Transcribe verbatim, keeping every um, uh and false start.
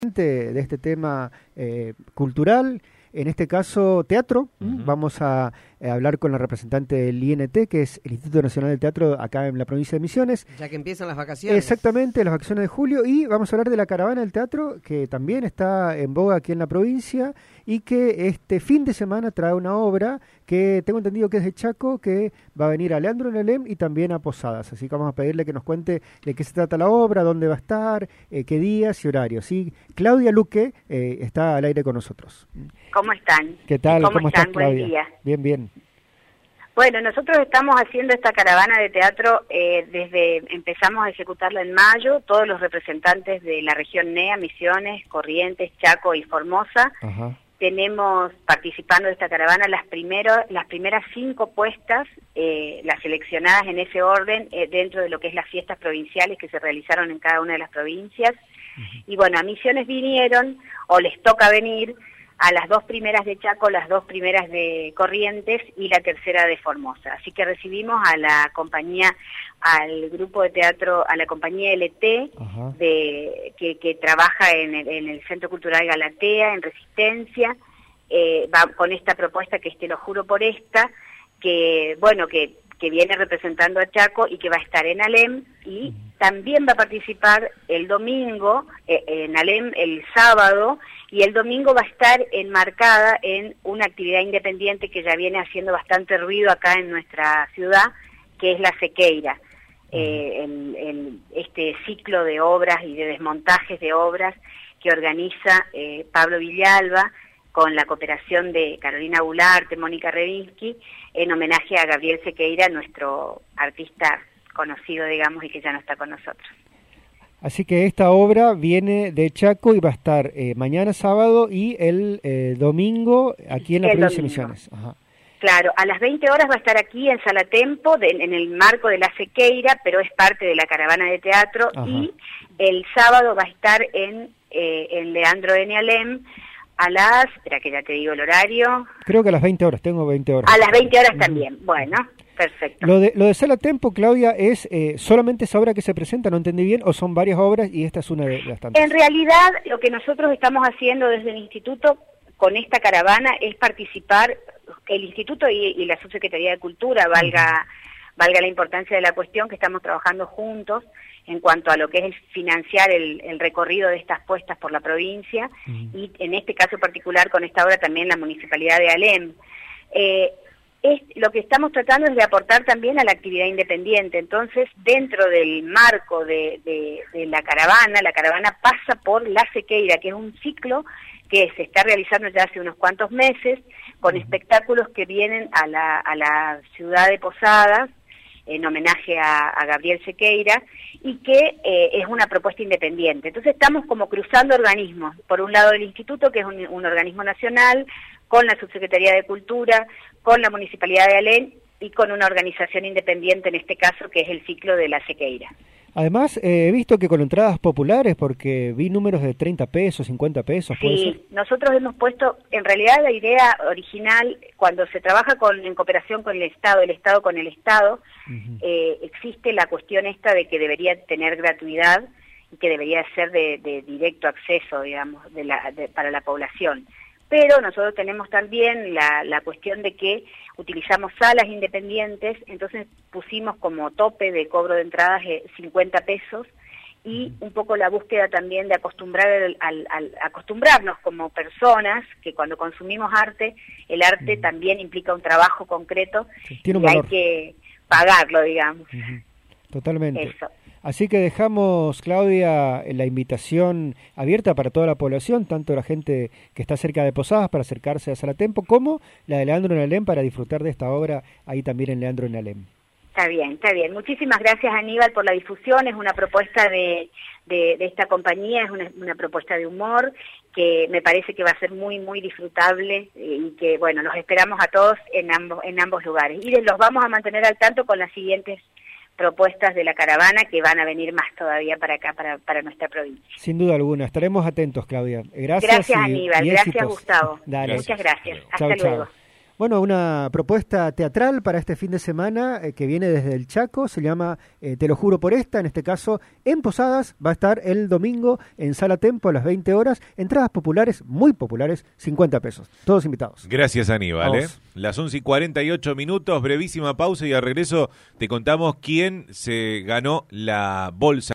de este tema eh, cultural, en este caso teatro. Uh-huh. Vamos a, a hablar con la representante del I N T, que es el Instituto Nacional del Teatro acá en la provincia de Misiones. Ya que empiezan las vacaciones. Exactamente, las vacaciones de julio, y vamos a hablar de la caravana del teatro, que también está en boga aquí en la provincia, y que este fin de semana trae una obra que tengo entendido que es de Chaco, que va a venir a Leandro en Alem y también a Posadas. Así que vamos a pedirle que nos cuente de qué se trata la obra, dónde va a estar, eh, qué días y horarios. ¿Sí? Claudia Luque eh, está al aire con nosotros. ¿Cómo están? ¿Qué tal? ¿Cómo, ¿Cómo están? estás, Claudia? Buen día. Bien, bien. Bueno, nosotros estamos haciendo esta caravana de teatro eh, desde, empezamos a ejecutarla en mayo, todos los representantes de la región N E A, Misiones, Corrientes, Chaco y Formosa. Ajá. Tenemos participando de esta caravana las, primero, las primeras cinco puestas, eh, las seleccionadas en ese orden, eh, dentro de lo que es las fiestas provinciales que se realizaron en cada una de las provincias. Uh-huh. Y bueno, a Misiones vinieron, o les toca venir, a las dos primeras de Chaco, las dos primeras de Corrientes y la tercera de Formosa. Así que recibimos a la compañía, al grupo de teatro, a la compañía L T, uh-huh. de, que, que trabaja en el, en el Centro Cultural Galatea, en Resistencia, eh, va con esta propuesta que es Te lo juro por esta, que bueno, que, que viene representando a Chaco y que va a estar en Alem, y uh-huh. también va a participar el domingo, eh, en Alem el sábado, y el domingo va a estar enmarcada en una actividad independiente que ya viene haciendo bastante ruido acá en nuestra ciudad, que es la Sequeira, uh-huh. eh, el, el, este ciclo de obras y de desmontajes de obras que organiza eh, Pablo Villalba con la cooperación de Carolina Bularte, Mónica Revinsky, en homenaje a Gabriel Sequeira, nuestro artista conocido, digamos, y que ya no está con nosotros. Así que esta obra viene de Chaco y va a estar eh, mañana sábado y el eh, domingo aquí en la el provincia domingo. de Misiones. Ajá. Claro, a las veinte horas va a estar aquí en Sala Tempo, de, en el marco de la Sequeira, pero es parte de la caravana de teatro. Ajá. Y el sábado va a estar en, eh, en Leandro en Alem a las, espera que ya te digo el horario. Creo que a las veinte horas, tengo veinte horas. A las veinte horas también, bueno. Perfecto. Lo de, lo de Sala Tempo, Claudia, ¿es eh, solamente esa obra que se presenta, no entendí bien, o son varias obras y esta es una de las tantas? En realidad, lo que nosotros estamos haciendo desde el Instituto con esta caravana es participar, el Instituto y, y la Subsecretaría de Cultura, valga, uh-huh. valga la importancia de la cuestión, que estamos trabajando juntos en cuanto a lo que es el financiar el, el recorrido de estas puestas por la provincia, uh-huh. y en este caso particular con esta obra también la Municipalidad de Alem. Eh, Es, lo que estamos tratando es de aportar también a la actividad independiente. Entonces, dentro del marco de, de, de la caravana, la caravana pasa por la Sequeira, que es un ciclo que se está realizando ya hace unos cuantos meses, con espectáculos que vienen a la, a la ciudad de Posadas, en homenaje a, a Gabriel Sequeira, y que eh, es una propuesta independiente. Entonces estamos como cruzando organismos, por un lado el Instituto, que es un, un organismo nacional, con la Subsecretaría de Cultura, con la Municipalidad de Alem y con una organización independiente, en este caso, que es el ciclo de la Sequeira. Además, eh, he visto que con entradas populares, porque vi números de treinta pesos, cincuenta pesos, ¿puede Sí, ser? Nosotros hemos puesto, en realidad la idea original, cuando se trabaja con en cooperación con el Estado, el Estado con el Estado, uh-huh. eh, existe la cuestión esta de que debería tener gratuidad y que debería ser de, de directo acceso, digamos, de la, de, para la población. Pero nosotros tenemos también la, la cuestión de que utilizamos salas independientes, entonces pusimos como tope de cobro de entradas eh, cincuenta pesos, y un poco la búsqueda también de acostumbrar al, al, al, acostumbrarnos como personas que cuando consumimos arte, el arte uh-huh. también implica un trabajo concreto, sí, tiene un y valor. Hay que pagarlo, digamos. Uh-huh. Totalmente. Eso. Así que dejamos, Claudia, la invitación abierta para toda la población, tanto la gente que está cerca de Posadas para acercarse a Sala Tempo, como la de Leandro en Alem para disfrutar de esta obra ahí también en Leandro en Alem. Está bien, está bien. Muchísimas gracias, Aníbal, por la difusión. Es una propuesta de, de, de esta compañía, es una, una propuesta de humor que me parece que va a ser muy, muy disfrutable, y que, bueno, los esperamos a todos en ambos, en ambos lugares. Y los vamos a mantener al tanto con las siguientes propuestas de la caravana, que van a venir más todavía para acá, para, para nuestra provincia. Sin duda alguna, estaremos atentos, Claudia. Gracias. Gracias, y, Aníbal, y gracias, éxitos. Gustavo. Dale. Muchas gracias. Hasta Chau, luego. Chau. Bueno, una propuesta teatral para este fin de semana eh, que viene desde el Chaco, se llama eh, Te lo juro por esta, en este caso en Posadas, va a estar el domingo en Sala Tempo a las veinte horas, entradas populares, muy populares, cincuenta pesos, todos invitados. Gracias, Aníbal. ¿eh? Las once y cuarenta y ocho minutos, brevísima pausa y al regreso te contamos quién se ganó la bolsa.